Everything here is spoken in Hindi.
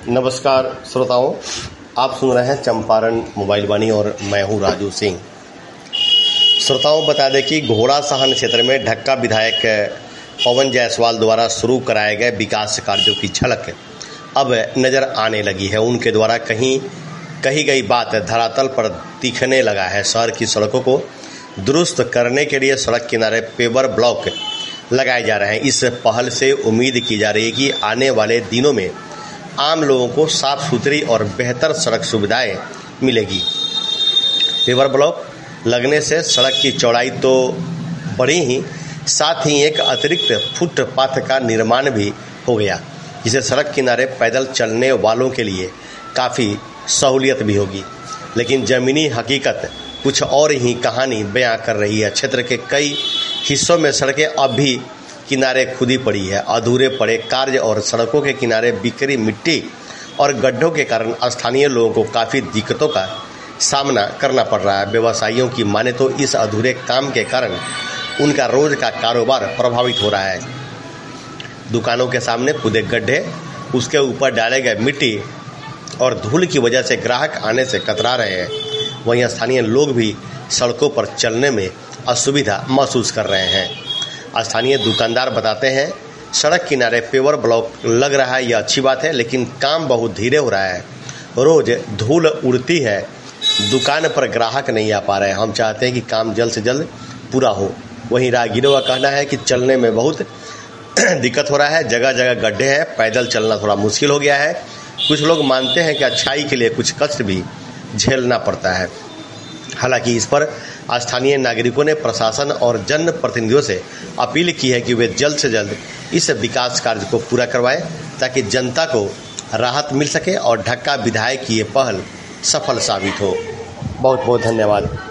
नमस्कार श्रोताओं, आप सुन रहे हैं चंपारण मोबाइल वाणी और मैं हूं राजू सिंह। श्रोताओं, बता दें कि घोड़ा सहन क्षेत्र में ढक्का विधायक पवन जायसवाल द्वारा शुरू कराए गए विकास कार्यों की झलक अब नजर आने लगी है। उनके द्वारा कही गई बात धरातल पर दिखने लगा है। शहर की सड़कों को दुरुस्त करने के लिए सड़क किनारे पेवर ब्लॉक लगाए जा रहे हैं। इस पहल से उम्मीद की जा रही है कि आने वाले दिनों में आम लोगों को साफ सुथरी और बेहतर सड़क सुविधाएं मिलेगी। पेवर ब्लॉक लगने से सड़क की चौड़ाई तो बढ़ी ही, साथ ही एक अतिरिक्त फुटपाथ का निर्माण भी हो गया, जिससे सड़क किनारे पैदल चलने वालों के लिए काफ़ी सहूलियत भी होगी। लेकिन ज़मीनी हकीकत कुछ और ही कहानी बयां कर रही है। क्षेत्र के कई हिस्सों में सड़कें अब भी किनारे खुदी पड़ी है। अधूरे पड़े कार्य और सड़कों के किनारे बिखरी मिट्टी और गड्ढों के कारण स्थानीय लोगों को काफ़ी दिक्कतों का सामना करना पड़ रहा है। व्यवसायियों की माने तो इस अधूरे काम के कारण उनका रोज का कारोबार प्रभावित हो रहा है। दुकानों के सामने खुदे गड्ढे, उसके ऊपर डाले गए मिट्टी और धूल की वजह से ग्राहक आने से कतरा रहे हैं। वहीं स्थानीय लोग भी सड़कों पर चलने में असुविधा महसूस कर रहे हैं। स्थानीय दुकानदार बताते हैं, सड़क किनारे पेवर ब्लॉक लग रहा है, यह अच्छी बात है, लेकिन काम बहुत धीरे हो रहा है। रोज धूल उड़ती है, दुकान पर ग्राहक नहीं आ पा रहे हैं। हम चाहते हैं कि काम जल्द से जल्द पूरा हो। वहीं राहगीरों का कहना है कि चलने में बहुत दिक्कत हो रहा है। जगह जगह गड्ढे हैं, पैदल चलना थोड़ा मुश्किल हो गया है। कुछ लोग मानते हैं कि अच्छाई के लिए कुछ कष्ट भी झेलना पड़ता है। हालांकि इस पर स्थानीय नागरिकों ने प्रशासन और जनप्रतिनिधियों से अपील की है कि वे जल्द से जल्द इस विकास कार्य को पूरा करवाएं, ताकि जनता को राहत मिल सके और ढक्का विधायक की ये पहल सफल साबित हो। बहुत बहुत धन्यवाद।